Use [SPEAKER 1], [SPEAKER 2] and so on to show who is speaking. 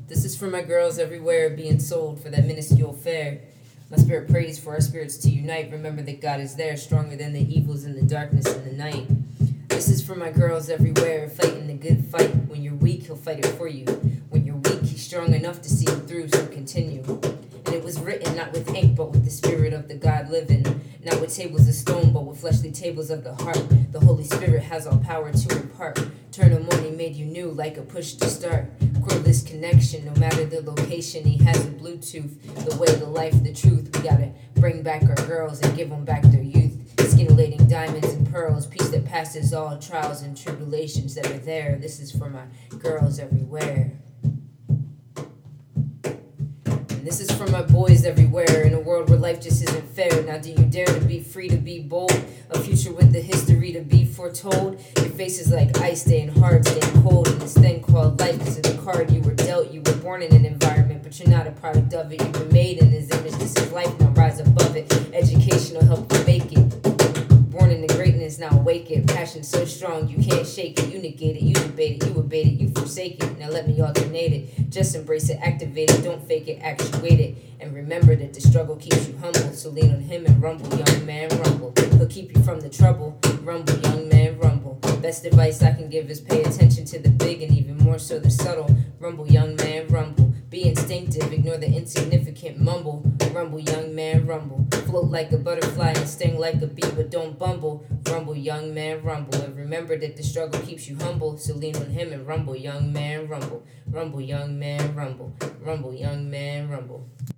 [SPEAKER 1] This is for my girls everywhere being sold for that minuscule fare. My spirit prays for our spirits to unite. Remember that God is there, stronger than the evils in the darkness in the night. This is for my girls everywhere, fighting the good fight. When you're weak, he'll fight it for you. When you're weak, he's strong enough to see you through, so continue. And it was written not with ink, but with the spirit of the God living. Not with tables of stone, but with fleshly tables of the heart. The Holy Spirit has all power to impart. Turn a morning made you new, like a push to start. Cordless connection, no matter the location. He has a Bluetooth, the way, the life, the truth. We gotta bring back our girls and give them back their youth. Scintillating diamonds and pearls, peace that passes all trials and tribulations that are there. This is for my girls everywhere. This is for my boys everywhere, in a world where life just isn't fair. Now do you dare to be free, to be bold? A future with the history to be foretold? Your face is like ice, staying hard, staying cold. And this thing called life is the card you were dealt. You were born in an environment, but you're not a product of it. You've been made in his image, this is life, now rise above it. Education will help you make it. Born into greatness, now awake it. Passion so strong, you can't shake it. You negate it, you debate it, you abate it, you forsake it. Now let me alternate it. Just embrace it, activate it, don't fake it, actuate it. And remember that the struggle keeps you humble. So lean on him and rumble, young man, rumble. He'll keep you from the trouble. Rumble, young man, rumble. Best advice I can give is pay attention to the big and even more so the subtle. Rumble, young man, rumble. Be instinctive, ignore the insignificant mumble. Rumble, young man, rumble. Float like a butterfly and sting like a bee, but don't bumble. Rumble, young man, rumble. And remember that the struggle keeps you humble. So lean on him and rumble, young man, rumble. Rumble, young man, rumble. Rumble, young man, rumble.